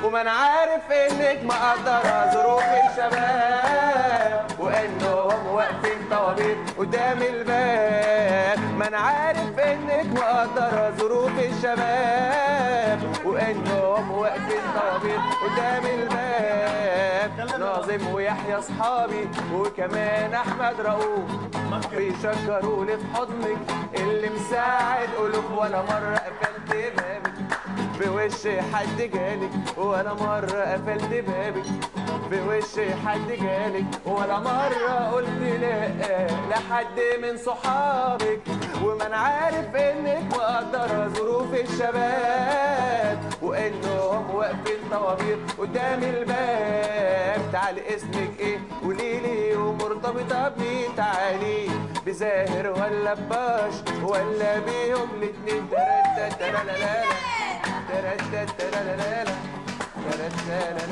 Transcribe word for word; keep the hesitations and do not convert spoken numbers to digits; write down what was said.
وما انا عارف انك مقدره ظروف الشباب وانهم واقفين طوابير قدام الباب. ما انا عارف انك مقدره ظروف الشباب وانهم واقفين طوابير قدام الباب. ناظم ويحيى اصحابي وكمان احمد رؤوف بيشكروا لي في حضنك اللي مساعد قلوب. ولا مره قفلت بابك بوش حد جالك ولا مرة قفلت بابك بوش حد جالك ولا مرة قلت لا لحد من صحابك. وما انا عارف انك مقدرة ظروف الشباب وانهم واقفين طوابير قدام الباب. تعالي اسمك ايه قوليلي ومرتبطة بمين؟ تعالي بزاهر ولا بباش ولا بيهم الاتنين؟ ترى ترى لا لا لا ترى ترى لا لا لا ترى